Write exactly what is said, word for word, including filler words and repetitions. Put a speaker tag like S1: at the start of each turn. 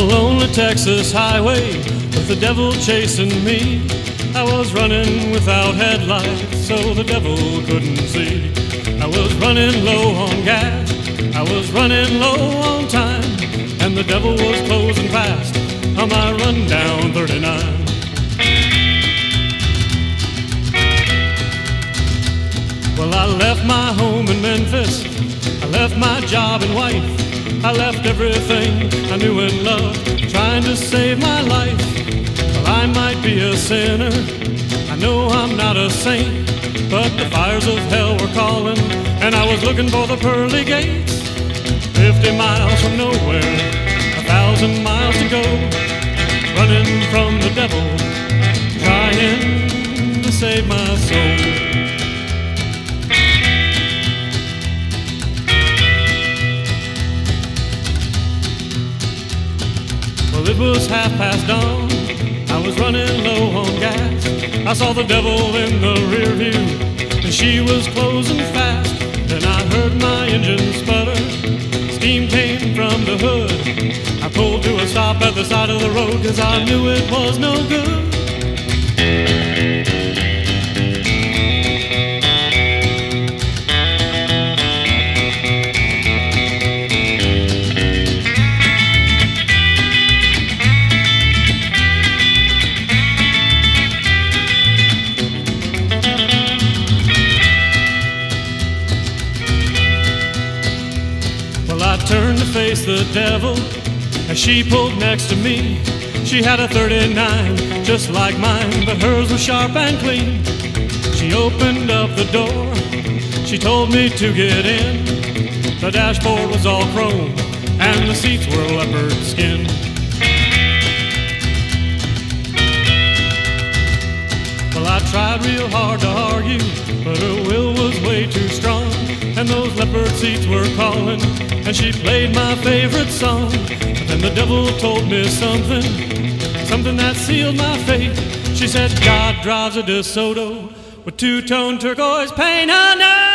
S1: lonely Texas highway with the devil chasing me. I was running without headlights so the devil couldn't see. I was running low on gas, I was running low on time, and the devil was closing fast on my run down thirty-nine. Well, I left my home in Memphis, I left my job and wife, I left everything I knew and loved, trying to save my life. Well, I might be a sinner, I know I'm not a saint, but the fires of hell were calling, and I was looking for the pearly gates. Fifty miles from nowhere, a thousand miles to go, running from the devil, trying to save my soul. Well, it was half past dawn, I was running low on gas. I saw the devil in the rear view, and she was closing fast. Then I heard my engine sputter, steam came from the hood. I pulled to a stop at the side of the road, 'cause I knew it was no good. I turned to face the devil as she pulled next to me. She had a thirty-nine just like mine, but hers was sharp and clean. She opened up the door, she told me to get in. The dashboard was all chrome and the seats were leopard skin. Well, I tried real hard to argue, but her will was way too strong, and those leopard seats were calling, and she played my favorite song. But then the devil told me something, something that sealed my fate. She said, God drives a DeSoto with two-tone turquoise paint. I know